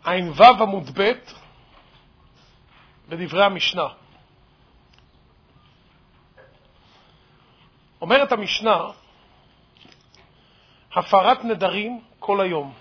עין וו עמוד ב' בדברי המשנה. אומרת המשנה, הפרת נדרים כל היום.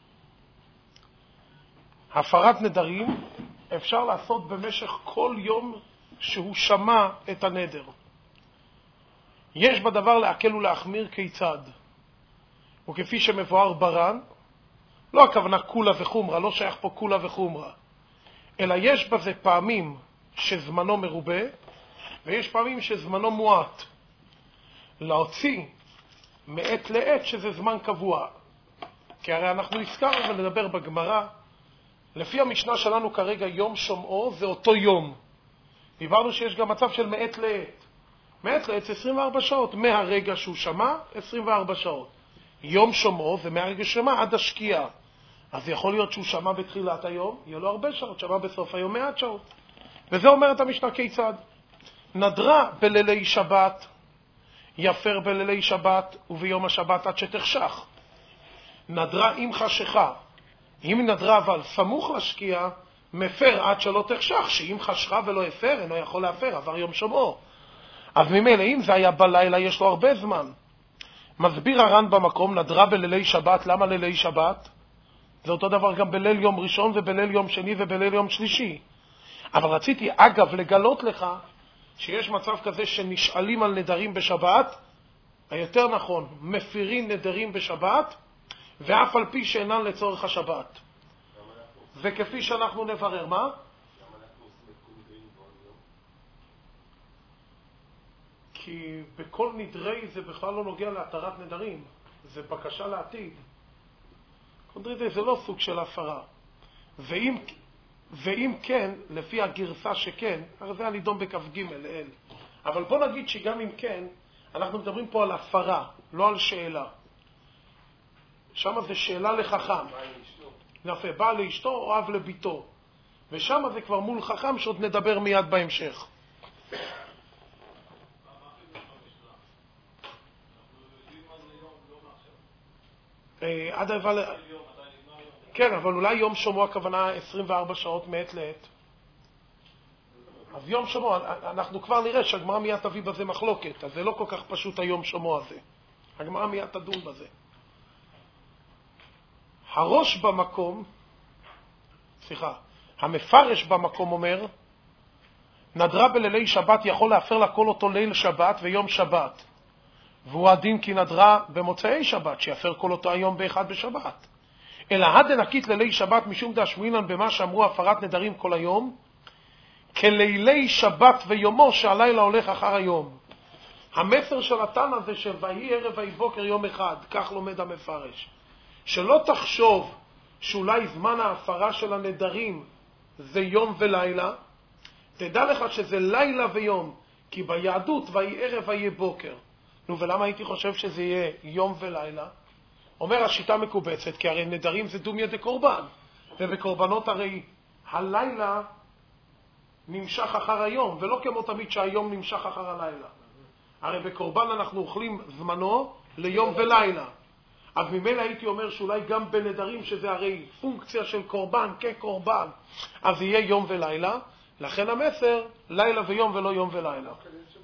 הפרת נדרים אפשר לעשות במשך כל יום שהוא שמע את הנדר. יש בדבר להקל ולהחמיר כיצד. וכפי שמבואר בר"ן, לא הכוונה כולה וחומרה, לא שייך פה כולה וחומרה, אלא יש בזה פעמים שזמנו מרובה, ויש פעמים שזמנו מועט. להוציא מעת לעת שזה זמן קבוע. כי הרי אנחנו הזכרנו ונדבר בגמרא, לפי המשנה שלנו כרגע יום שומעו זה אותו יום. דיברנו שיש גם מצב של מעת לעת. מעת לעת זה 24 שעות, מהרגע שהוא שמע 24 שעות. יום שומעו זה מהרגע שמע עד השקיעה. אז יכול להיות שהוא שמע בתחילת היום, יהיה לו הרבה שעות, שמע בסוף היום מעט שעות. וזה אומרת המשנה כיצד. נדרה בלילי שבת, יפר בלילי שבת וביום השבת עד שתחשך. נדרה עם חשכה. אם נדרה אבל סמוך לשקיעה, מפר עד שלא תחשך, שאם חשכה ולא הפר, אינו יכול להפר, עבר יום שומעו. אז ממילא אם זה היה בלילה, יש לו הרבה זמן. מסביר הר"ן במקום, נדרה בלילי שבת. למה לילי שבת? זה אותו דבר גם בליל יום ראשון ובליל יום שני ובליל יום שלישי. אבל רציתי אגב לגלות לך שיש מצב כזה שנשאלים על נדרים בשבת, היותר נכון, מפירים נדרים בשבת, ואף על פי שאינן לצורך השבת. וכפי שאנחנו נברר, מה? כי בכל נדרי זה בכלל לא נוגע להתרת נדרים, זה בקשה לעתיד. כל נדרי זה לא סוג של הפרה. ואם כן, לפי הגרסה שכן, הרי זה הנידון בכ"ג אל. אבל בוא נגיד שגם אם כן, אנחנו מדברים פה על הפרה, לא על שאלה. שם זה שאלה לחכם. יפה, בא לאשתו או אב לביתו. ושם זה כבר מול חכם שעוד נדבר מיד בהמשך. כן, אבל אולי יום שומעו הכוונה 24 שעות מעת לעת. אז יום שומעו, אנחנו כבר נראה שהגמרא מיד תביא בזה מחלוקת, אז זה לא כל כך פשוט היום שומעו הזה. הגמרא מיד תדון בזה. המפרש במקום אומר, נדרה בלילי שבת יכול להפר לכל אותו ליל שבת ויום שבת. והוא הדין כי נדרה במוצאי שבת, שיפר כל אותו היום באחד בשבת. אלא הדנקית לילי שבת משום דשמועינן במה שאמרו הפרת נדרים כל היום, כלילי שבת ויומו שהלילה הולך אחר היום. המסר של התנא זה שויהי ערב ויהי בוקר יום אחד, כך לומד המפרש. שלא תחשוב שאולי זמן ההפרה של הנדרים זה יום ולילה, תדע לך שזה לילה ויום, כי ביהדות ויהי ערב ויהי בוקר. נו, ולמה הייתי חושב שזה יהיה יום ולילה? אומר השיטה מקובצת, כי הרי נדרים זה דומיה דקורבן, ובקורבנות הרי הלילה נמשך אחר היום, ולא כמו תמיד שהיום נמשך אחר הלילה. הרי בקורבן אנחנו אוכלים זמנו ליום ולילה. אז ממילא הייתי אומר שאולי גם בנדרים שזה הרי פונקציה של קורבן כקורבן, אז יהיה יום ולילה. לכן המסר, לילה ויום ולא יום ולילה.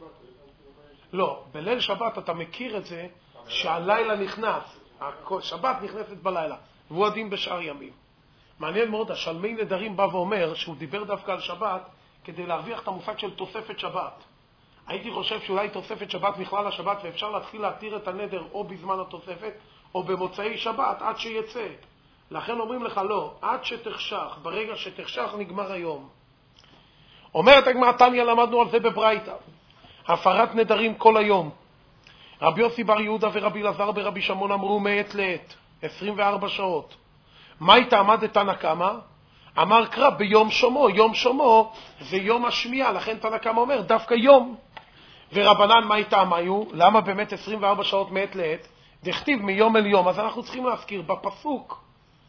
לא, בליל שבת אתה מכיר את זה שהלילה נכנס, שבת נכנסת בלילה, והוא הדין בשאר ימים. מעניין מאוד, השלמי נדרים בא ואומר שהוא דיבר דווקא על שבת כדי להרוויח את המושג של תוספת שבת. הייתי חושב שאולי תוספת שבת מכלל השבת, ואפשר להתחיל להתיר את הנדר או בזמן התוספת או במוצאי שבת עד שיצא. לכן אומרים לך לא, עד שתחשך, ברגע שתחשך נגמר היום. אומרת הגמרא תניא, למדנו על זה בברייתא, הפרת נדרים כל היום. רבי יוסי בר יהודה ורבי אלעזר ברבי שמעון אמרו מעת לעת, 24 שעות. מה יתעמד את תנא קמא? אמר קרא ביום שומעו, יום שומעו זה יום השמיעה, לכן תנא קמא אומר דווקא יום. ורבנן מה יתעמדו? למה באמת 24 שעות מעת לעת? דכתיב מיום אל יום. אז אנחנו צריכים להזכיר בפסוק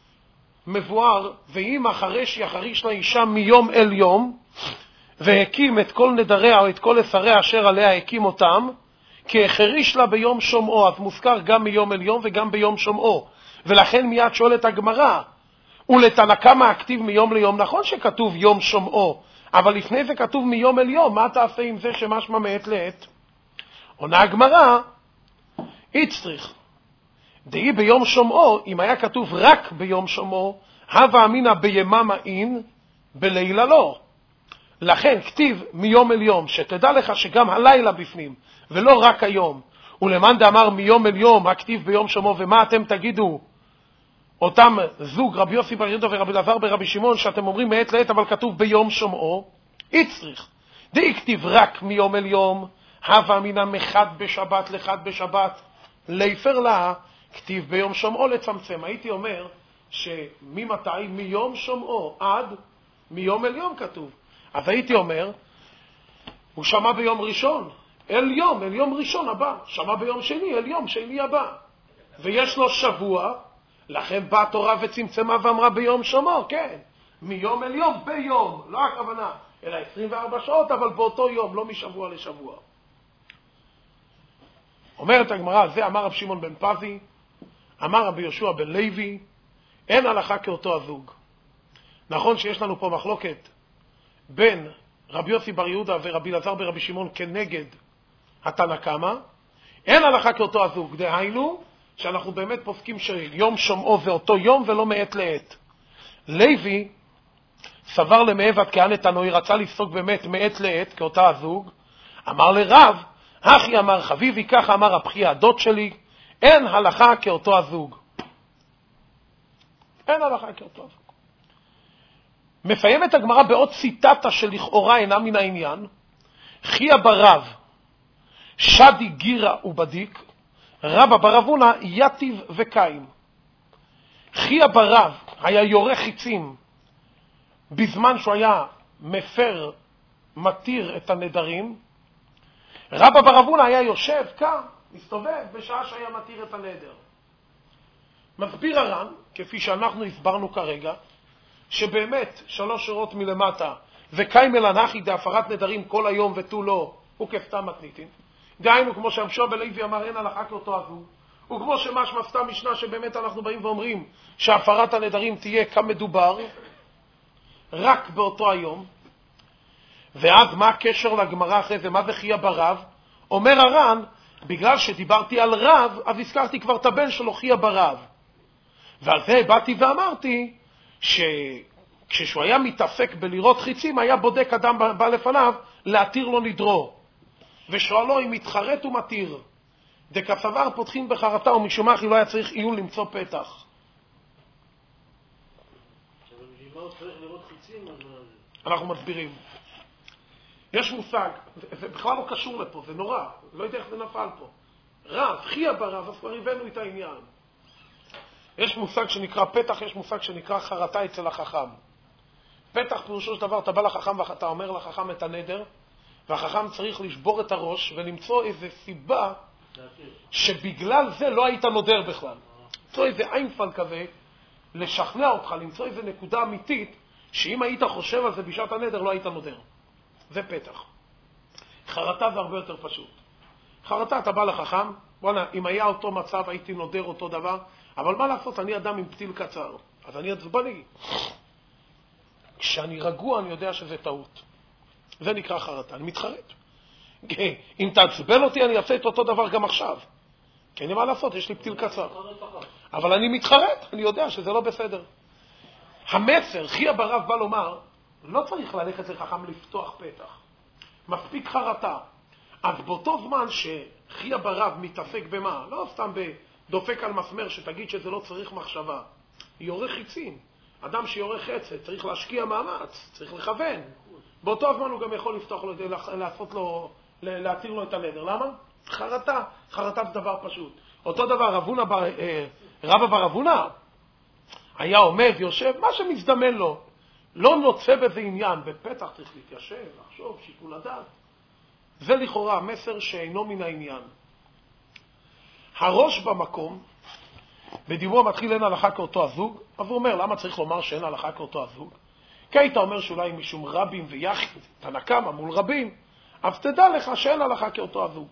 מבואר, ואם החרש יחריש לאישה מיום אל יום, והקים את כל נדריה או את כל אסריה אשר עליה הקים אותם, כי החריש לה ביום שומעו. אז מוזכר גם מיום אל יום וגם ביום שומעו. ולכן מיד שואלת הגמרא, ולתנא קמא הכתיב מיום ליום. נכון שכתוב יום שומעו, אבל לפני זה כתוב מיום אל יום. מה תעשה עם זה שמשמע מעת לעת? עונה הגמרא, איצטריך. דהי ביום שומעו, אם היה כתוב רק ביום שומעו, הווה אמינא ביממה אין, בלילה לא. לכן כתיב מיום אל יום, שתדע לך שגם הלילה בפנים, ולא רק היום. ולמאן דאמר מיום אל יום, הכתיב ביום שומעו, ומה אתם תגידו? אותם זוג, רבי יוסי בר יהודה ורבי אלעזר ברבי שמעון, שאתם אומרים מעת לעת, אבל כתוב ביום שומעו, איצטריך. דהי כתיב רק מיום אל יום, הווה אמינא מחד בשבת לחד בשבת, ליפר לה, כתיב ביום שומעו לצמצם. הייתי אומר שממתי? מיום שומעו עד מיום אל יום כתוב. אז הייתי אומר, הוא שמע ביום ראשון, אל יום ראשון הבא. שמע ביום שני, אל יום שני הבא. ויש לו שבוע, לכן באה תורה וצמצמה ואמרה ביום שומעו, כן. מיום אל יום, ביום, לא הכוונה, אלא 24 שעות, אבל באותו יום, לא משבוע לשבוע. אומרת הגמרא, זה אמר רב שמעון בן פזי, אמר רבי יהושע בן לוי, אין הלכה כאותו הזוג. נכון שיש לנו פה מחלוקת בין רבי יוסי בר יהודה ורבי אלעזר ברבי שמעון כנגד התנא קמא, אין הלכה כאותו הזוג. דהיינו שאנחנו באמת פוסקים שיום שומעו זה אותו יום ולא מעת לעת. לוי סבר למאב עד כהנא תנועי, רצה לפסוק באמת מעת לעת כאותה הזוג, אמר לרב, אחי אמר חביבי, ככה אמר הבכי הדוד שלי, אין הלכה כאותו הזוג. אין הלכה כאותו הזוג. מסיימת הגמרא בעוד ציטטה שלכאורה אינה מן העניין, חיה ברב שדי גירה ובדיק, רבא בר אבונה יתיב וקיים. חיה ברב היה יורה חיצים בזמן שהוא היה מפר, מתיר את הנדרים, רבא בר אבונה היה יושב כאן, מסתובב בשעה שהיה מתיר את הנדר. מסביר הר"ן, כפי שאנחנו הסברנו כרגע, שבאמת 3 שורות מלמטה, וקיים אלנחי דהפרת נדרים כל היום ותו לא, הוא כסתם מתניתין. דהיינו, כמו שהרב בן לוי אמר, אין הלכה כאותו הזוג. וכמו שמשמע סתם משנה שבאמת אנחנו באים ואומרים שהפרת הנדרים תהיה כמדובר, רק באותו היום. ואז מה הקשר לגמרא אחרי זה? מה זה חיה ברב? אומר הר"ן, בגלל שדיברתי על רב, אז הזכרתי כבר את הבן שלו חיה ברב. ועל זה באתי ואמרתי שכשהוא היה מתעסק בלראות חיצים, היה בודק אדם בא לפניו להתיר לו נדרו. ושואלו אם מתחרט ומתיר. דקסבר פותחים בחרטה, ומשום כך לא היה צריך עיון למצוא פתח. אנחנו מסבירים. יש מושג, זה בכלל לא קשור לפה, זה נורא, לא יודע איך זה נפל פה. רב, חיה ברב, אז כבר הבאנו את העניין. יש מושג שנקרא פתח, יש מושג שנקרא חרטה אצל החכם. פתח פירושו של דבר, אתה בא לחכם ואתה אומר לחכם את הנדר, והחכם צריך לשבור את הראש ולמצוא איזה סיבה שבגלל זה לא היית נודר בכלל. למצוא איזה איינפל כזה, לשכנע אותך, למצוא איזה נקודה אמיתית, שאם היית חושב על זה בשעת הנדר לא היית נודר. זה פתח. חרטה זה הרבה יותר פשוט. חרטה, אתה בא לחכם, בוא'נה, אם היה אותו מצב הייתי נודר אותו דבר, אבל מה לעשות, אני אדם עם פתיל קצר, אז אני עצבני. כשאני רגוע אני יודע שזה טעות. זה נקרא חרטה, אני מתחרט. אם תעצבן אותי אני אעשה את אותו דבר גם עכשיו. כי אין לי מה לעשות, יש לי פתיל קצר. אבל אני מתחרט, אני יודע שזה לא בסדר. המסר, חיה ברב בא לומר, לא צריך ללכת לחכם לפתוח פתח. מספיק חרטה. אז באותו זמן שחיה ברב מתעסק במה, לא סתם דופק על מסמר שתגיד שזה לא צריך מחשבה. יורה חיצים. אדם שיורה חצת צריך להשקיע מאמץ, צריך לכוון. באותו הזמן הוא גם יכול לפתוח לו, לעשות לו, להתיר לו את הנדר. למה? חרטה. חרטה זה דבר פשוט. אותו דבר רבא בר אבונה היה עומד, יושב, מה שמזדמן לו. לא נוצא בזה עניין. בפתח צריך להתיישב, לחשוב, שיקול הדעת. זה לכאורה המסר שאינו מן העניין. הראש במקום, בדיבור מתחיל אין הלכה כאותו הזוג, אז הוא אומר, למה צריך לומר שאין הלכה כאותו הזוג? כי היית אומר שאולי משום רבים ויחיד, תנא קמא מול רבים, אז תדע לך שאין הלכה כאותו הזוג.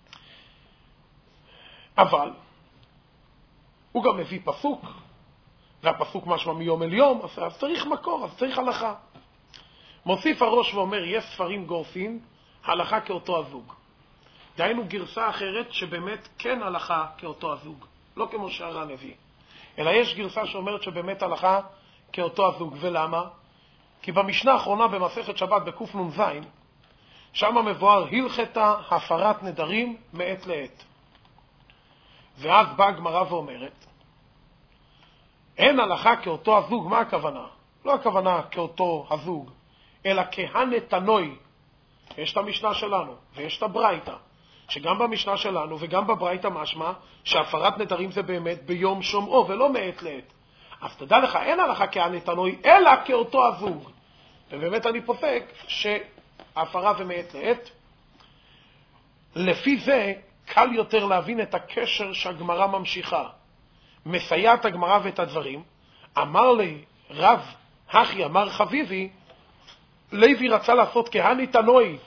אבל, הוא גם מביא פסוק, והפסוק משמע מיום אל יום, אז צריך מקור, אז צריך הלכה. מוסיף הראש ואומר, יש ספרים גורסים, הלכה כאותו הזוג. דהיינו גרסה אחרת שבאמת כן הלכה כאותו הזוג, לא כמו שהר"ן הביא. אלא יש גרסה שאומרת שבאמת הלכה כאותו הזוג. ולמה? כי במשנה האחרונה במסכת שבת בקנ"ז, שם מבואר הלכתה הפרת נדרים מעת לעת. ואז באה הגמרא ואומרת, אין הלכה כאותו הזוג. מה הכוונה? לא הכוונה כאותו הזוג, אלא כהנתנוי. יש את המשנה שלנו ויש את הברייתא, שגם במשנה שלנו וגם בברייתא משמע שהפרת נדרים זה באמת ביום שומעו ולא מעת לעת. אז תדע לך, אין הלכה כהנתנוי אלא כאותו הזוג. ובאמת אני פוסק שההפרה זה מעת לעת. לפי זה קל יותר להבין את הקשר שהגמרא ממשיכה. מסייעת הגמרא ואת הדברים. אמר לי רב אחי אמר חביבי, לוי רצה לעשות כהנתנוי.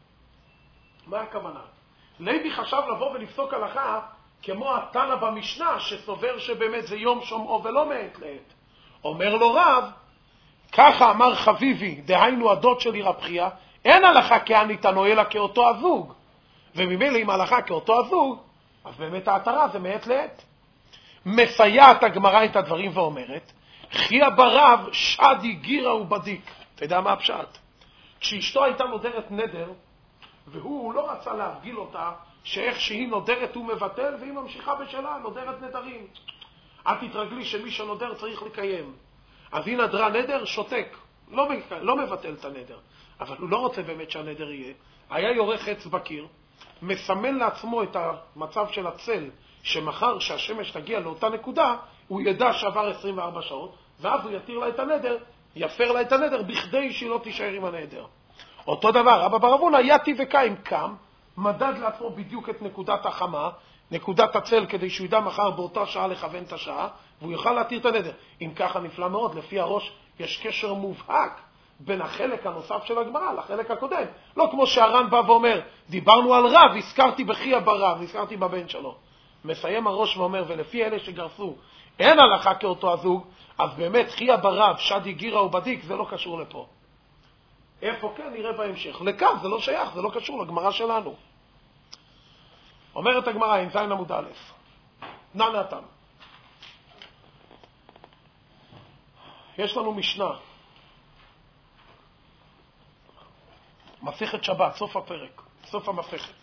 מה הכוונה? לוי חשב לבוא ולפסוק הלכה כמו התנא במשנה שסובר שבאמת זה יום שומעו ולא מעת לעת. אומר לו רב, ככה אמר חביבי, דהיינו הדוד שלי רב חייא, אין הלכה כהנתנוי אלא כאותו הזוג. וממילא אם הלכה כאותו הזוג, אז באמת ההתרה זה מעת לעת. מסייעת הגמרא את הדברים ואומרת, חייא ברב שדי גירה ובדיק. אתה יודע מה הפשט? כשאשתו הייתה נודרת נדר, והוא לא רצה להרגיל אותה שאיך שהיא נודרת הוא מבטל, והיא ממשיכה בשלה, נודרת נדרים. את תתרגלי שמי שנודר צריך לקיים. אז היא נדרה נדר, שותק, לא מבטל את הנדר. אבל הוא לא רוצה באמת שהנדר יהיה. היה יורה חץ בקיר, מסמן לעצמו את המצב של הצל, שמחר שהשמש תגיע לאותה נקודה, הוא ידע שעבר 24 שעות, ואז הוא יתיר לה את הנדר, יפר לה את הנדר, בכדי שהיא לא תישאר עם הנדר. אותו דבר, רבא בר אבונה, יתי וקיים קם, מדד לעצמו בדיוק את נקודת החמה, נקודת הצל, כדי שהוא ידע מחר באותה שעה לכוון את השעה, והוא יוכל להתיר את הנדר. אם ככה נפלא מאוד, לפי הראש יש קשר מובהק בין החלק הנוסף של הגמרא לחלק הקודם. לא כמו שהר"ן בא ואומר, דיברנו על רב, הזכרתי בחייא ברב, הזכרתי בבן שלו. מסיים הראש ואומר, ולפי אלה שגרסו, אין הלכה כאותו הזוג, אז באמת חייא ברב, שדי גירה ובדיק, זה לא קשור לפה. איפה כן? נראה בהמשך. לכאן זה לא שייך, זה לא קשור לגמרא שלנו. אומרת הגמרא, עם זין עמוד א', נענתם. יש לנו משנה, מסכת שבת, סוף הפרק, סוף המסכת.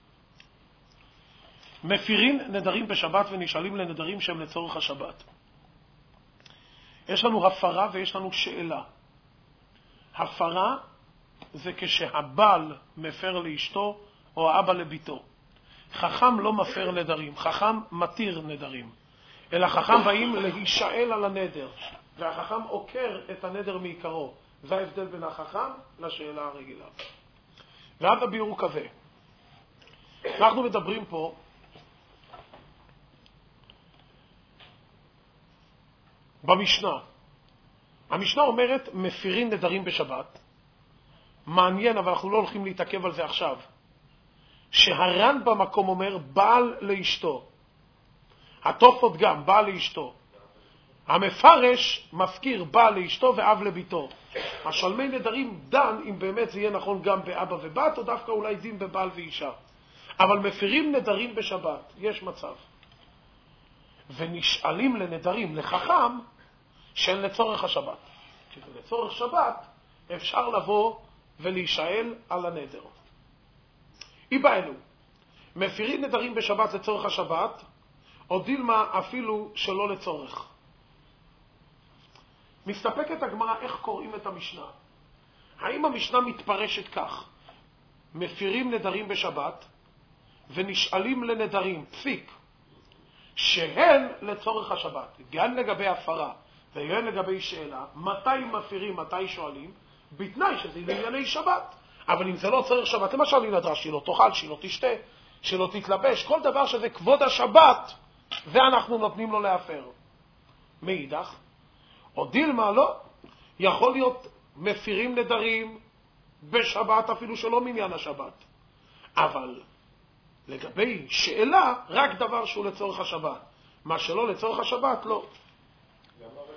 מפירים נדרים בשבת ונשאלים לנדרים שהם לצורך השבת. יש לנו הפרה ויש לנו שאלה. הפרה זה כשהבעל מפר לאשתו או האבא לביתו. חכם לא מפר נדרים, חכם מתיר נדרים. אלא חכם באים להישאל על הנדר, והחכם עוקר את הנדר מעיקרו. זה ההבדל בין החכם לשאלה הרגילה. ועד הביאור כזה. אנחנו מדברים פה במשנה. המשנה אומרת מפירים נדרים בשבת. מעניין, אבל אנחנו לא הולכים להתעכב על זה עכשיו. שהר"ן במקום אומר בעל לאשתו. התוספות גם בעל לאשתו. המפרש מזכיר בעל לאשתו ואב לביתו. השלמי נדרים דן אם באמת זה יהיה נכון גם באבא ובת, או דווקא אולי דין בבעל ואישה. אבל מפירים נדרים בשבת, יש מצב. ונשאלים לנדרים לחכם שהן לצורך השבת. כי לצורך שבת אפשר לבוא ולהישאל על הנדר. איבאנו, מפירים נדרים בשבת לצורך השבת, או דילמה אפילו שלא לצורך. מסתפקת הגמרא איך קוראים את המשנה. האם המשנה מתפרשת כך? מפירים נדרים בשבת ונשאלים לנדרים, פסיק, שהן לצורך השבת. גם לגבי הפרה וגם לגבי שאלה, מתי מפירים, מתי שואלים, בתנאי שזה לענייני שבת. אבל אם זה לא צריך שבת, למשל היא נדרה שהיא לא תאכל, שהיא לא תשתה, שהיא לא תתלבש, כל דבר שזה כבוד השבת, זה אנחנו נותנים לו להפר. מאידך, או דילמה לא, יכול להיות מפירים נדרים בשבת אפילו שלא מניין השבת. אבל לגבי שאלה, רק דבר שהוא לצורך השבת. מה שלא לצורך השבת, לא. למה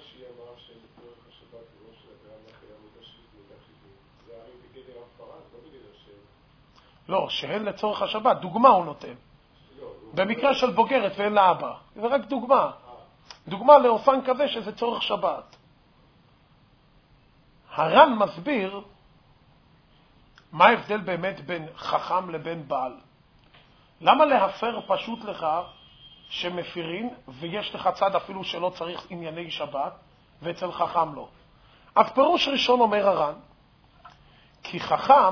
לא, שהן לצורך השבת. דוגמה הוא נותן. במקרה של בוגרת ואין לה אבא. זה רק דוגמה. דוגמה לאופן כזה שזה צורך שבת. הר"ן מסביר מה ההבדל באמת בין חכם לבין בעל. למה להפר פשוט לך שמפירים ויש לך צד אפילו שלא צריך ענייני שבת ואצל חכם לא? אז פירוש ראשון אומר הר"ן, כי חכם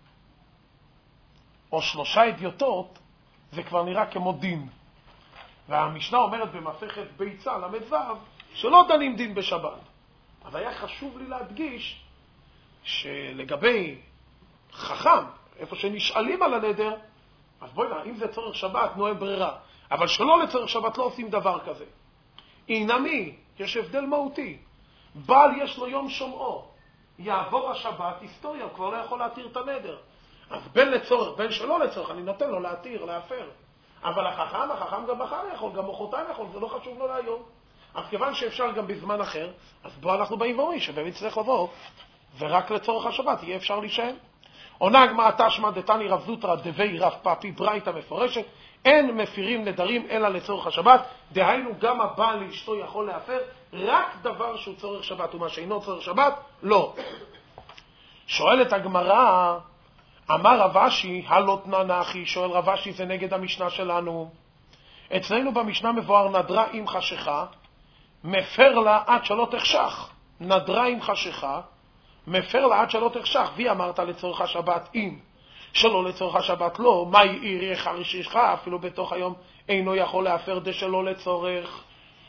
או 3 אדיוטות זה כבר נראה כמו דין. והמשנה אומרת במסכת ביצה למ"ו שלא דנים דין בשבת. אז היה חשוב לי להדגיש שלגבי חכם, איפה שנשאלים על הנדר, אז בואי נראה, אם זה צורך שבת, נו אין ברירה. אבל שלא לצורך שבת לא עושים דבר כזה. אינמי, יש הבדל מהותי. בעל יש לו יום שומעו. יעבור השבת, היסטוריה, הוא כבר לא יכול להתיר את הנדר. אז בין לצורך, בין שלא לצורך, אני נותן לו להתיר, להפר. אבל החכם גם מחר יכול, גם מחרתיים יכול, זה לא חשוב לו להיום. אז כיוון שאפשר גם בזמן אחר, אז בוא אנחנו באים ואומרים שבאמת צריך לבוא, ורק לצורך השבת יהיה אפשר להישאר. עונה הגמרא תשמע דתני רב זוטרא דבי רב פאפי ברייתא מפורשת, אין מפירים נדרים אלא לצורך השבת, דהיינו גם הבעל לאשתו יכול להפר רק דבר שהוא צורך שבת, ומה שאינו צורך שבת, לא. שואלת הגמרא, אמר רב אשי, הלא תנא נחי, שואל רב אשי, זה נגד המשנה שלנו. אצלנו במשנה מבואר נדרה עם חשיכה, מפר לה עד שלא תחשך. נדרה עם חשיכה, מפר לה עד שלא תחשך. והיא אמרת לצורך השבת אם, שלא לצורך השבת לא, מה יאיר יחרישך, אפילו בתוך היום אינו יכול להפר דשלא לצורך.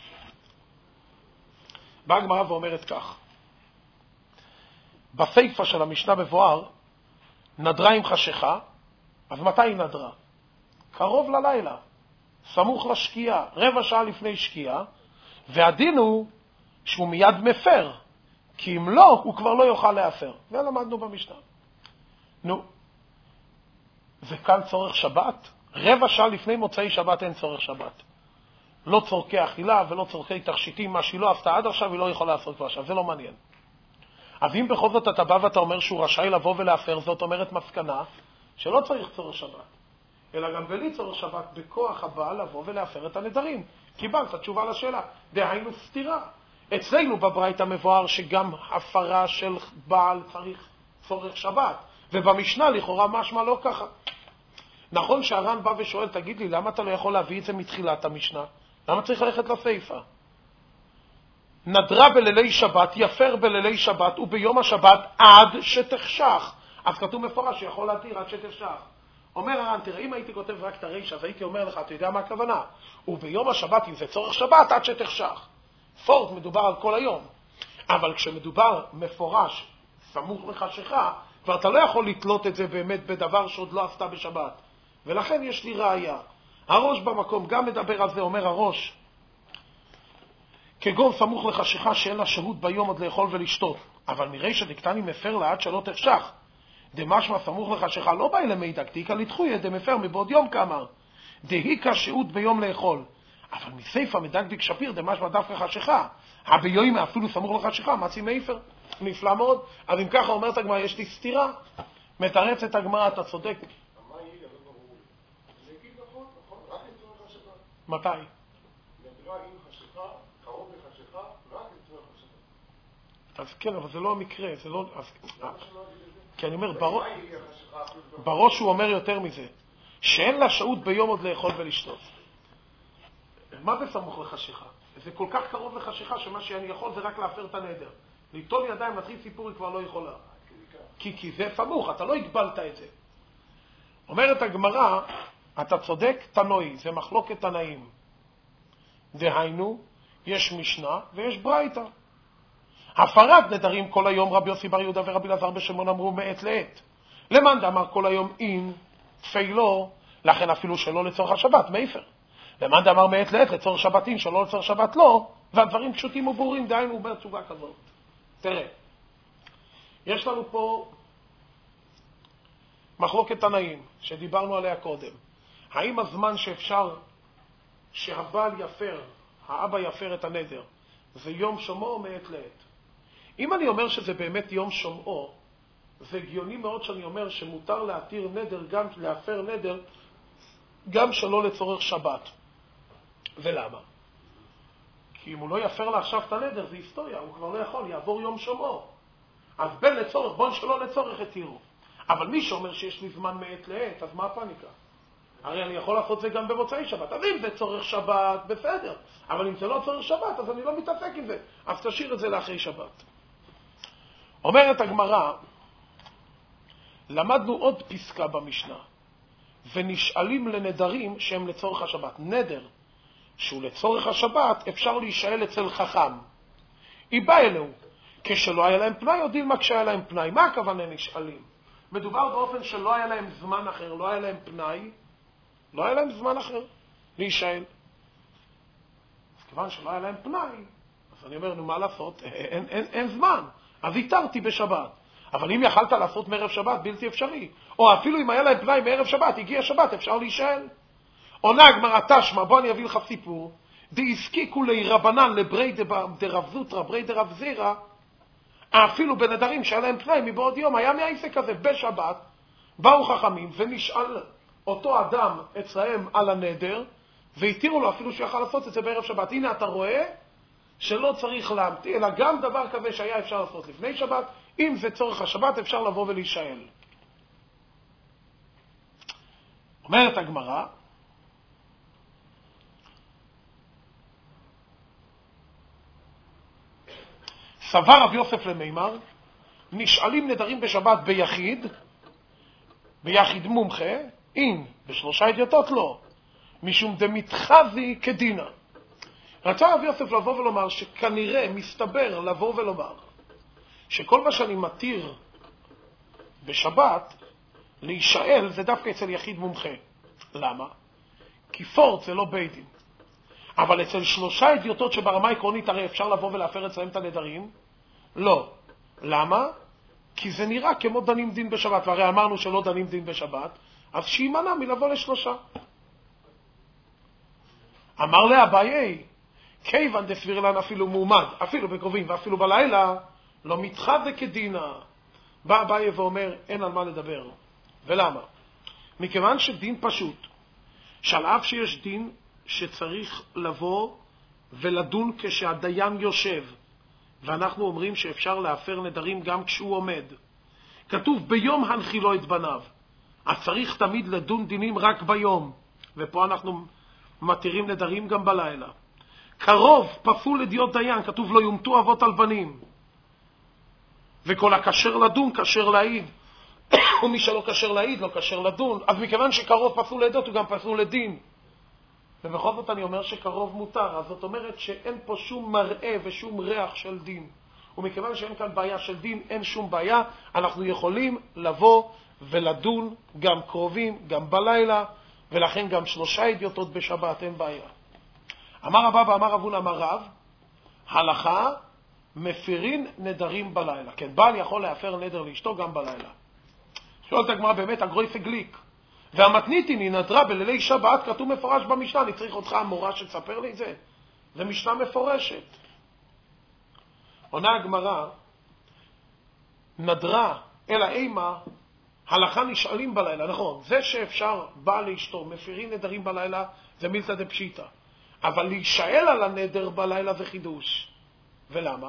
באה הגמרא ואומרת כך, בסיפא של המשנה מבואר, נדרה עם חשיכה, אז מתי היא נדרה? קרוב ללילה, סמוך לשקיעה, 15 דקות לפני שקיעה, והדין הוא שהוא מיד מפר, כי אם לא, הוא כבר לא יוכל להפר. ולמדנו במשנה. נו, זה כאן צורך שבת? 15 דקות לפני מוצאי שבת אין צורך שבת. לא צורכי אכילה ולא צורכי תכשיטים, מה שהיא לא עשתה עד עכשיו, היא לא יכולה לעשות כבר עכשיו, זה לא מעניין. אז אם בכל זאת אתה בא ואתה אומר שהוא רשאי לבוא ולהפר, זאת אומרת מסקנה שלא צריך צורך שבת, אלא גם בלי צורך שבת בכוח הבעל לבוא ולהפר את הנדרים. קיבלת תשובה לשאלה, דהיינו סתירה. אצלנו בברייתא מבואר שגם הפרה של בעל צריך צורך שבת, ובמשנה לכאורה משמע לא ככה. נכון שהר"ן בא ושואל, תגיד לי, למה אתה לא יכול להביא את זה מתחילת המשנה? למה צריך ללכת לסייפה? נדרה בלילי שבת, יפר בלילי שבת, וביום השבת עד שתחשך. אז כתוב מפורש שיכול להתיר עד שתחשך. אומר הר"ן, תראה, אם הייתי כותב רק את הריש, אז הייתי אומר לך, אתה יודע מה הכוונה? וביום השבת, אם זה צורך שבת, עד שתחשך. פורט מדובר על כל היום. אבל כשמדובר מפורש, סמוך לחשיכה, כבר אתה לא יכול לתלות את זה באמת בדבר שעוד לא עשתה בשבת. ולכן יש לי ראיה. הראש במקום גם מדבר על זה, אומר הראש, כגון סמוך לחשיכה שאין לה שהות ביום עוד לאכול ולשתות. אבל מראש דקטני מפר לה עד שלא תחשך. דמשמע סמוך לחשיכה לא בא אלה מידע, דאיכא לדחויה דמפר מבעוד יום כאמר. דאיכא שהות ביום לאכול. אבל מסיפא מדקדק שפיר דמשמע דווקא חשיכה. הביום אפילו סמוך לחשיכה, מצי מפר. נפלא מאוד. אז אם ככה אומרת הגמרא, יש לי סתירה. מתרצת הגמרא, אתה צודק. מה יהיה? לא ברור. זה יגיד נכון, רק לצורך השבת. מתי? נדרה עם חשיכה, קרוב לחשיכה, רק לצורך השבת. אז כן, אבל זה לא המקרה, זה לא... כי אני אומר, מה יהיה חשיכה? בראש הוא אומר יותר מזה, שאין לה שהות ביום עוד לאכול ולשתות. מה בסמוך לחשיכה? זה כל כך קרוב לחשיכה שמה שאני יכול זה רק להפר את הנדר. ליטול ידיים, להתחיל סיפור, היא כבר לא יכולה. כי זה סמוך, אתה לא הגבלת את זה. אומרת הגמרא, אתה צודק תנועי, זה מחלוקת תנאים. דהיינו, יש משנה ויש ברייתא. הפרת נדרים כל היום, רבי יוסי בר יהודה ורבי אלעזר בן שמעון אמרו מעת לעת. למאן דאמר כל היום אין תפילו, לכן אפילו שלא לצורך השבת, מפר. למאן דאמר מעת לעת לצורך שבת אין, שלא לצורך שבת לא, והדברים פשוטים וברורים, דהיינו בתשובה כזאת. תראה, יש לנו פה מחלוקת תנאים שדיברנו עליה קודם. האם הזמן שאפשר שהבעל יפר, האבא יפר את הנדר, זה יום שומעו או מעת לעת? אם אני אומר שזה באמת יום שומעו, זה הגיוני מאוד שאני אומר שמותר להתיר נדר, גם להפר נדר, גם שלא לצורך שבת. ולמה? כי אם הוא לא יפר לה עכשיו את הנדר, זה היסטוריה, הוא כבר לא יכול, יעבור יום שומעו. אז בין לצורך, בוא שלא לצורך התירו. אבל מי שאומר שיש לי זמן מעת לעת, אז מה הפניקה? הרי אני יכול לעשות זה גם במוצאי שבת. אז אם זה צורך שבת, בסדר. אבל אם זה לא צורך שבת, אז אני לא מתעסק עם זה. אז תשאיר את זה לאחרי שבת. אומרת הגמרא, למדנו עוד פסקה במשנה, ונשאלים לנדרים שהם לצורך השבת. נדר שהוא לצורך השבת, אפשר להישאל אצל חכם. היא באה אלוהו. כשלא היה להם פנאי, יודעים מה כשהיה להם פנאי. מה הכוונה נשאלים? מדובר באופן שלא היה להם זמן אחר, לא היה להם פנאי, לא היה להם זמן אחר להישאל. אז כיוון שלא היה להם פנאי, אז אני אומר, נו מה לעשות? אין זמן. אז התרתי בשבת. אבל אם יכלת לעשות מערב שבת, בלתי אפשרי. או אפילו אם היה להם פנאי מערב שבת, הגיע שבת, אפשר להישאל. עונה הגמרא תשמע, בוא אני אביא לך סיפור. דהזקיקו לי רבנן לברי דרב זוטרא, ברי דרב זירא, אפילו בנדרים שהיה להם פנאי מבעוד יום, היה מהעסק הזה בשבת, באו חכמים ונשאל אותו אדם אצלהם על הנדר, והתירו לו אפילו שיכל לעשות את זה בערב שבת. הנה אתה רואה שלא צריך להמתין, אלא גם דבר כזה שהיה אפשר לעשות לפני שבת, אם זה צורך השבת אפשר לבוא ולהישאל. אומרת הגמרא, סבר רב יוסף למימר, נשאלים נדרים בשבת ביחיד מומחה, אם בשלושה אדיוטות לא, משום דמתחזי כדינה. רצה רב יוסף לבוא ולומר שכנראה מסתבר לבוא ולומר שכל מה שאני מתיר בשבת להישאל זה דווקא אצל יחיד מומחה. למה? כי פורט זה לא בית דין. אבל אצל שלושה אדיוטות שברמה עקרונית הרי אפשר לבוא ולהפר אצלהם את הנדרים? לא. למה? כי זה נראה כמו דנים דין בשבת, והרי אמרנו שלא דנים דין בשבת, אז שימנע מלבוא לשלושה. אמר לאביי, כיוון דסביר לן אפילו מועמד, אפילו בקרובים ואפילו בלילה, לא מתחזה כדינה. בא אביי ואומר, אין על מה לדבר. ולמה? מכיוון שדין פשוט, שעל אף שיש דין שצריך לבוא ולדון כשהדיין יושב, ואנחנו אומרים שאפשר להפר נדרים גם כשהוא עומד. כתוב ביום הנחילו את בניו, אז צריך תמיד לדון דינים רק ביום, ופה אנחנו מתירים נדרים גם בלילה. קרוב פסול לדיוט דיין, כתוב לא יומתו אבות על בנים, וכל הכשר לדון כשר להעיד, ומי שלא כשר להעיד לא כשר לדון. אז מכיוון שקרוב פסול לעדות הוא גם פסול לדין, ובכל זאת אני אומר שקרוב מותר. אז זאת אומרת שאין פה שום מראה ושום ריח של דין, ומכיוון שאין כאן בעיה של דין, אין שום בעיה, אנחנו יכולים לבוא ולדון גם קרובים, גם בלילה, ולכן גם שלושה אדיוטות בשבת, אין בעיה. אמר רבא ואמר רבונה אמר רב, הלכה מפירין נדרים בלילה. כן, בעל יכול להפר נדר לאשתו גם בלילה. שואלת הגמרא, באמת הגרויסה גליק והמתניתין נדרה בלילי שבת, כתוב מפורש במשנה. אני צריך אותך המורה שתספר לי את זה? זה משנה מפורשת. עונה הגמרא, נדרה אלא אימה, הלכה נשאלים בלילה. נכון, זה שאפשר בעל לאשתו מפירין נדרים בלילה זה מילתא דפשיטא, אבל להישאל על הנדר בלילה זה חידוש. ולמה?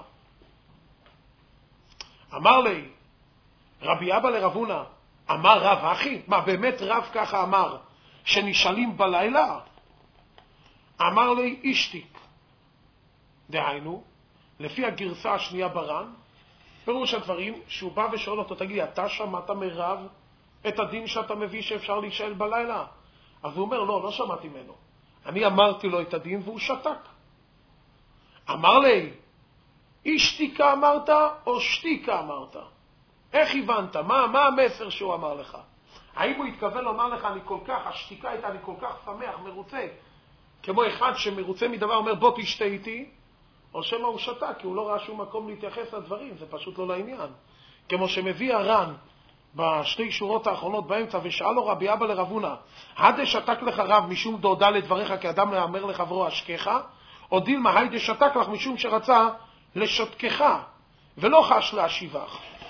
אמר לי רבי אבא לרבונה, אמר רב אחי, מה באמת רב ככה אמר שנשאלים בלילה? אמר לי אישתיק, דהיינו לפי הגרסה השנייה ברן, פירוש הדברים שהוא בא ושואל אותו, תגיד לי, אתה שמעת מרב את הדין שאתה מביא שאפשר להישאל בלילה? אז הוא אומר, לא שמעתי ממנו, אני אמרתי לו את הדין והוא שתק. אמר לי, אישתיקה אמרת או שתיקה אמרת? איך הבנת? מה המסר שהוא אמר לך? האם הוא התכוון לומר לך, השתיקה הייתה, אני כל כך שמח, מרוצה, כמו אחד שמרוצה מדבר אומר, בוא תשתה איתי, או שמה הוא שתה, כי הוא לא ראה שום מקום להתייחס לדברים, זה פשוט לא לעניין. כמו שמביא הר"ן בשתי שורות האחרונות באמצע, ושאל לו רבי אבא לרבונה, הדה שתק לך רב משום דודה לדבריך כאדם מאמר לחברו אשכך, או דילמה היידה שתק לך משום שרצה לשתקך ולא חש להשיבך.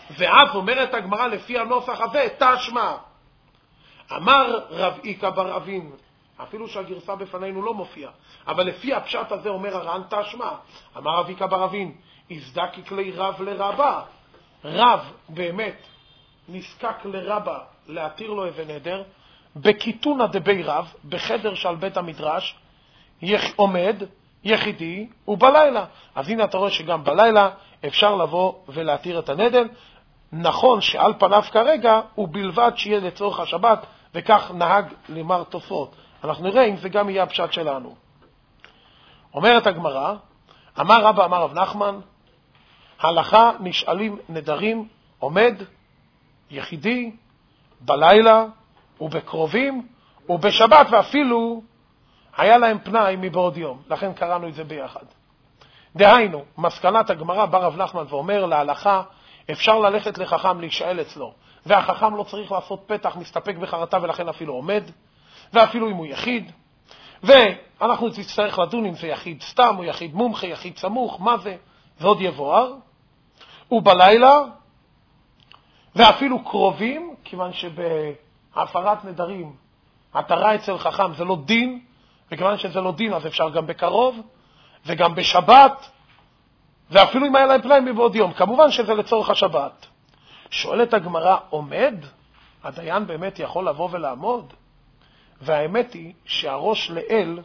ואף אומרת הגמרא לפי הנוסח הזה, תשמע. אמר רב איקה בר אבין, אפילו שהגרסה בפנינו לא מופיע, אבל לפי הפשט הזה אומר הר"ן תשמע. אמר רב איקה בר אבין, הזדקי כלי רב לרבה. רב באמת נזקק לרבה להתיר לו אבן נדר, בכיתונא דבי רב, בחדר של בית המדרש, עומד יחידי ובלילה. אז הנה אתה רואה שגם בלילה אפשר לבוא ולהתיר את הנדל. נכון שעל פניו כרגע הוא בלבד שיהיה לצורך השבת, וכך נהג למר תוספות. אנחנו נראה אם זה גם יהיה הפשט שלנו. אומרת הגמרא, אמר רבא אמר רב נחמן, הלכה נשאלים נדרים, עומד יחידי בלילה ובקרובים ובשבת, ואפילו היה להם פנאי מבעוד יום. לכן קראנו את זה ביחד. דהיינו, מסקנת הגמרא בא רב נחמן ואומר, להלכה אפשר ללכת לחכם להישאל אצלו, והחכם לא צריך לעשות פתח, מסתפק בחרטה, ולכן אפילו עומד, ואפילו אם הוא יחיד. ואנחנו נצטרך לדון אם זה יחיד סתם או יחיד מומחה, יחיד סמוך, מה זה? זה עוד יבואר. ובלילה, ואפילו קרובים, כיוון שבהפרת נדרים, התרה אצל חכם זה לא דין, וכיוון שזה לא דין אז אפשר גם בקרוב, וגם בשבת, ואפילו אם היה להם פנאי מבעוד יום. כמובן שזה לצורך השבת. שואלת הגמרא, עומד? הדיין באמת יכול לבוא ולעמוד? והאמת היא שהראש לאל,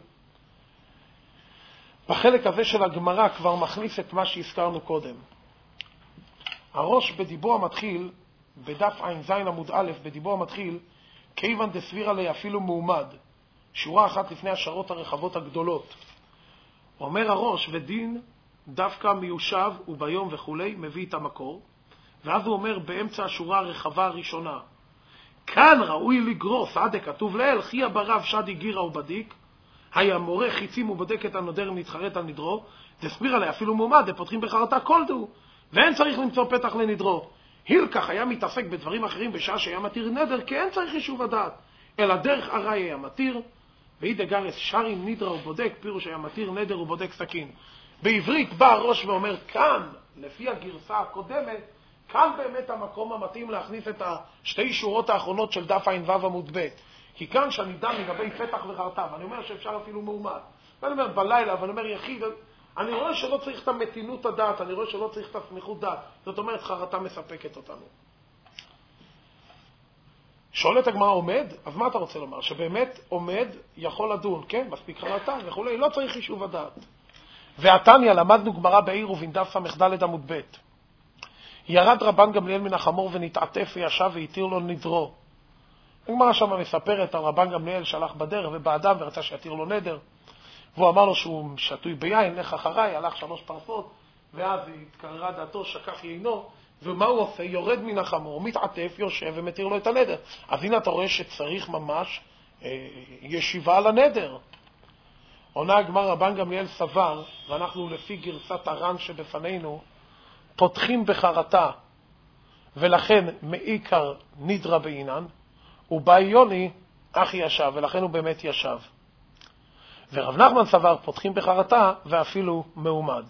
בחלק הזה של הגמרא כבר מכניס את מה שהזכרנו קודם. הראש בדיבור המתחיל, בדף ע"ז עמוד א', בדיבור המתחיל, כיוון דסבירה לי אפילו מעומד, שורה אחת לפני השרות הרחבות הגדולות. אומר הראש, ודין דווקא מיושב וביום וכולי, מביא את המקור, ואז הוא אומר באמצע השורה הרחבה הראשונה, כאן ראוי לגרוס, עד כתוב לאל, חיה ברב שדי גירה ובדיק, היה מורה חיצים ובודק את הנודר מתחרט על נדרו, דסבירה לי אפילו מעומד, ופותחים בחרטה כל דו, ואין צריך למצוא פתח לנדרו. הילקח היה מתעסק בדברים אחרים בשעה שהיה מתיר נדר, כי אין צריך יישוב הדעת, אלא דרך ארעי היה מתיר, ואידה גרס שרים נדרה ובודק, פירוש היה מתיר נדר ובודק סכין. בעברית בא הראש ואומר, כאן, לפי הגרסה הקודמת, כאן באמת המקום המתאים להכניס את השתי שורות האחרונות של דף ע"ו עמוד ב'. כי כאן שאני דן לגבי פתח וחרטה, ואני אומר שאפשר אפילו מעומד, ואני אומר בלילה, ואני אומר יחיד, אני רואה שלא צריך את המתינות הדעת, אני רואה שלא צריך את הסמיכות דעת. זאת אומרת, חרטה מספקת אותנו. שואלת הגמרא, עומד? אז מה אתה רוצה לומר? שבאמת עומד יכול לדון, כן? מספיק חרטה וכולי, לא צריך חישוב הדעת. והתניא, למדנו גמרא בעירובין דף ס"ד עמוד ב'. ירד רבן גמליאל מן החמור ונתעטף וישב והתיר לו נדרו. הגמרא שם מספרת על רבן גמליאל שהלך בדרך ובא אדם ורצה שיתיר לו נדר. והוא אמר לו שהוא שתוי ביין, לך אחריי, הלך 3 פרסות, ואז התקררה דעתו, שקח יינו, ומה הוא עושה? יורד מן החמור, מתעטף, יושב ומתיר לו את הנדר. אז הנה אתה רואה שצריך ממש ישיבה על הנדר. עונה הגמרא, רבן גמליאל סבר, ואנחנו לפי גרסת הר"ן שבפנינו, פותחים בחרטה, ולכן מעיקר נדרה בעינן, ובאי יוני אחי ישב, ולכן הוא באמת ישב. ורב נחמן סבר, פותחים בחרטה ואפילו מעומד.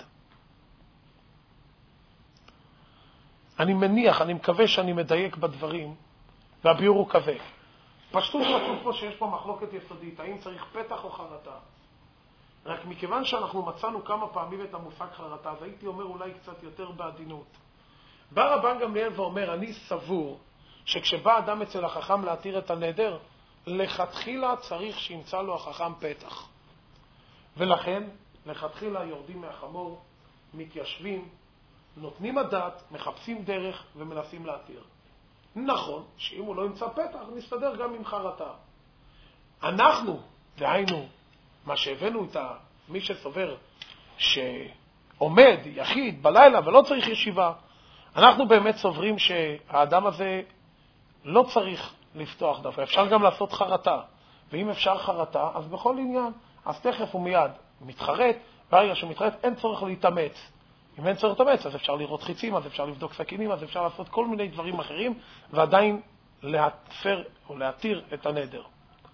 אני מניח, אני מקווה שאני מדייק בדברים, והביור הוא כזה. פשטות רצוף פה שיש פה מחלוקת יסודית, האם צריך פתח או חרטה. רק מכיוון שאנחנו מצאנו כמה פעמים את המושג חרטה, אז הייתי אומר אולי קצת יותר בעדינות. בא רבן גמליאל ואומר, אני סבור שכשבא אדם אצל החכם להתיר את הנדר, לכתחילה צריך שימצא לו החכם פתח. ולכן, לכתחילה יורדים מהחמור, מתיישבים, נותנים הדעת, מחפשים דרך ומנסים להתיר. נכון שאם הוא לא ימצא פתח, נסתדר גם עם חרטה. אנחנו, דהיינו, מה שהבאנו את מי שסובר שעומד יחיד בלילה ולא צריך ישיבה, אנחנו באמת סוברים שהאדם הזה לא צריך לפתוח דווקא, אפשר גם לעשות חרטה. ואם אפשר חרטה, אז בכל עניין, אז תכף ומיד מתחרט, ברגע שמתחרט אין צורך להתאמץ. אם אין צורך להתאמץ, אז אפשר לראות חיצים, אז אפשר לבדוק סכינים, אז אפשר לעשות כל מיני דברים אחרים, ועדיין להפר או להתיר את הנדר.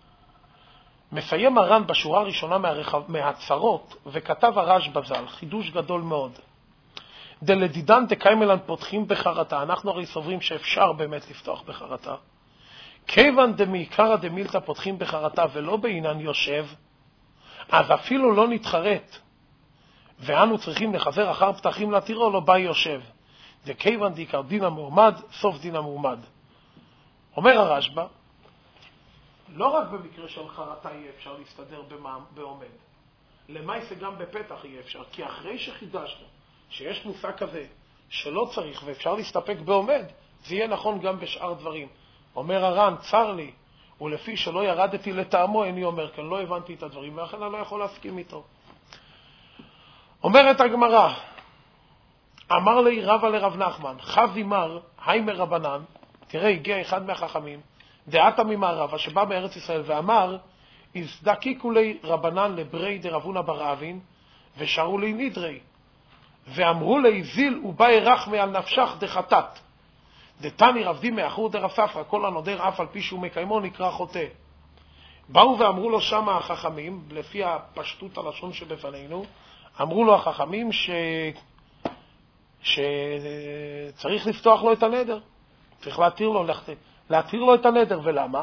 מסיים הר"ן בשורה הראשונה מהצרות, וכתב הרש בז"ל, חידוש גדול מאוד. דלדידן דקיימלן פותחים בחרטה. אנחנו הרי סוברים שאפשר באמת לפתוח בחרטה. כיוון דמעיקרא דמילתא פותחים בחרטה ולא בעניין יושב, אז אפילו לא נתחרט, ואנו צריכים לחזר אחר פתחים להתירו, לא בא יושב. דכיוון דעיקר דין המועמד, סוף דין המועמד. אומר הרשב"א, לא רק במקרה של חרטה יהיה אפשר להסתדר בעומד. למעשה גם בפתח יהיה אפשר, כי אחרי שחידשנו שיש מושג כזה שלא צריך ואפשר להסתפק בעומד, זה יהיה נכון גם בשאר דברים. אומר הר"ן, צר לי, ולפי שלא ירדתי לטעמו, איני אומר, כי אני לא הבנתי את הדברים, ואכן אני לא יכול להסכים איתו. אומרת הגמרא, אמר לי רבא לרב נחמן, חב אמר, היימר רבנן, תראה, הגיע אחד מהחכמים, דעתה ממערבה, שבא מארץ ישראל, ואמר, הזדקיקו לי רבנן לברי דרבונה בר אבין, ושרו לי נדרי, ואמרו לי, זיל ובאי רחמי על נפשך דחטאת. דתני רבדי מאחור דרב ספרא, כל הנודר אף על פי שהוא מקיימו נקרא חוטא. באו ואמרו לו שם החכמים, לפי הפשטות הלשון שבפנינו, אמרו לו החכמים שצריך לפתוח לו את הנדר. צריך להתיר לו את הנדר. ולמה?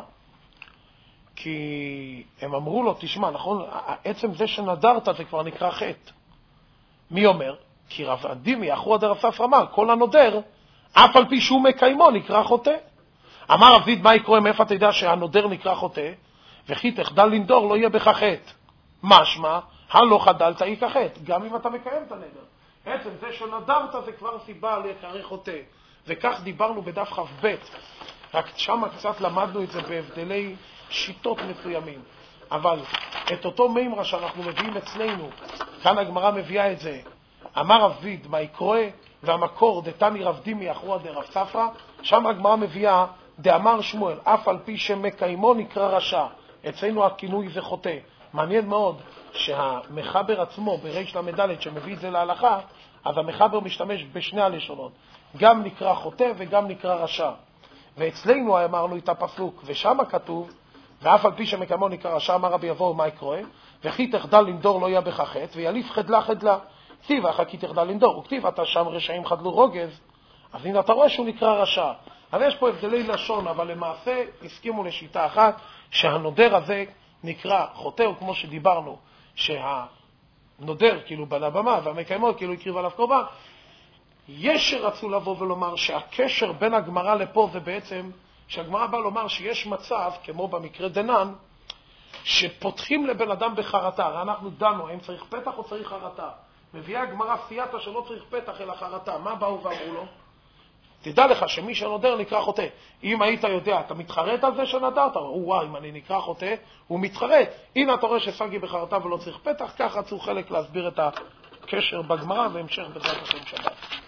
כי הם אמרו לו, תשמע, נכון, עצם זה שנדרת זה כבר נקרא חטא. מי אומר? כי רבדי מאחור דרב ספרא אמר, כל הנודר אף על פי שהוא מקיימו נקרא חוטא. אמר רב זיד, מה יקרה, מאיפה אתה יודע שהנודר נקרא חוטא? וכי תחדל לנדור לא יהיה בך חטא. משמע, הלא חדלת ייקח חטא, גם אם אתה מקיים את הנדר. עצם זה שנדרת זה כבר סיבה להיקרא חוטא. וכך דיברנו בדף כ"ב, רק שם קצת למדנו את זה בהבדלי שיטות מסוימים. אבל את אותו מימרה שאנחנו מביאים אצלנו, כאן הגמרא מביאה את זה, אמר רב זיד, מה יקרה, והמקור דתני רבדי מאחורא דרב ספרא, שם הגמרא מביאה דאמר שמואל, אף על פי שמקיימו נקרא רשע. אצלנו הכינוי זה חוטא. מעניין מאוד שהמחבר עצמו בריש למדלת שמביא את זה להלכה, אז המחבר משתמש בשני הלשונות, גם נקרא חוטא וגם נקרא רשע. ואצלנו אמרנו את הפסוק, ושם כתוב, ואף על פי שמקיימו נקרא רשע, אמר רבי אבוהו, מה יקרה? וכי תחדל לנדור לא יהיה בך חטא, ויליף חדלה חדלה. כתיב, אחר כי תחדל לנדור, וכתיב, אתה שם רשעים חדלו רוגז, אז הנה אתה רואה שהוא נקרא רשע. אז יש פה הבדלי לשון, אבל למעשה הסכימו לשיטה אחת, שהנודר הזה נקרא חוטא, וכמו שדיברנו, שהנודר כאילו בנה במה, והמקיימות כאילו הקריב עליו קורבן. יש שרצו לבוא ולומר שהקשר בין הגמרא לפה זה בעצם, שהגמרא באה לומר שיש מצב, כמו במקרה דנן, שפותחים לבן אדם בחרטה. הרי אנחנו דנו, האם צריך פתח או צריך חרטה. מביאה הגמרא סייעתא שלא צריך פתח אלא חרטה. מה באו ואמרו לו? תדע לך שמי שנודר נקרא חוטא. אם היית יודע, אתה מתחרט על זה שנדרת? וואי, אם אני נקרא חוטא, הוא מתחרט. הנה אתה רואה שסגי בחרטה ולא צריך פתח, כך רצו חלק להסביר את הקשר בגמרא והמשך בעזרת השם שבת.